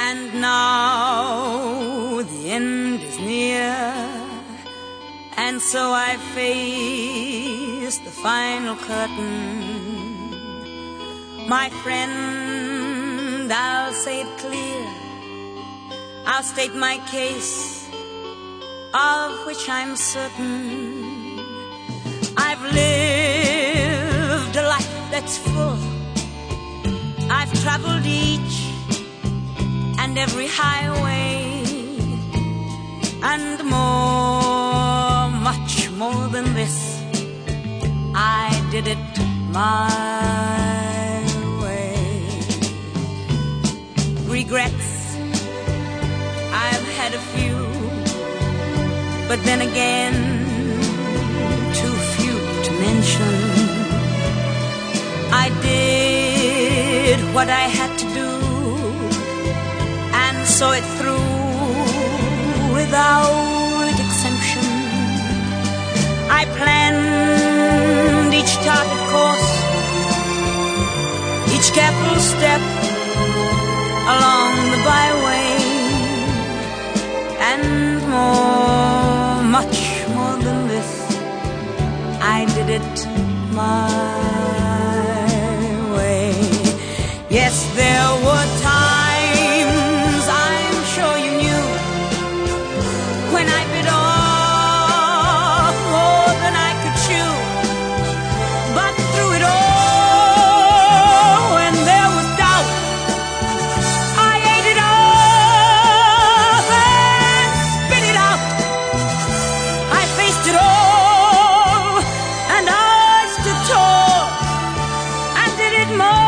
And now the end is near, and so I face the final curtain. My friend, I'll say it clear, I'll state my case, of which I'm certain. I've lived a life that's full. I've traveled each and every highway, and more, much more than this, I did it my way. Regrets, I've had a few, but then again, too few to mention. I did what I had to do, and saw it through without exemption. I planned each target course, each careful step along the byway, and more, much more than this, I did it my way. Yes, there were times, I'm sure you knew, when I bit off more than I could chew. But through it all, when there was doubt, I ate it up and spit it out. I faced it all, and I stood tall and did it my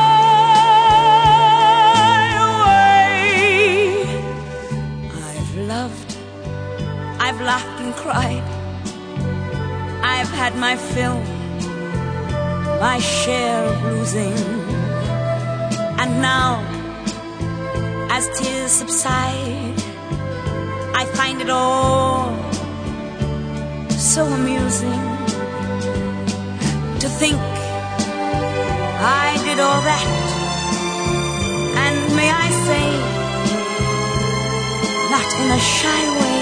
way. I've loved, I've laughed and cried, I've had my fill, my share of losing. And now, as tears subside, I find it all so amusing to think I did all that. And may I say, not in a shy way.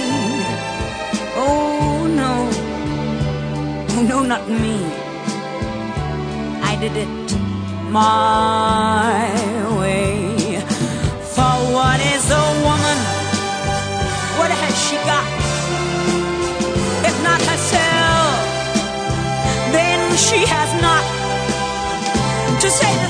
Oh no, oh no, not me. I did it my way. For what is a woman? What has she got? If not herself, then she has not. To say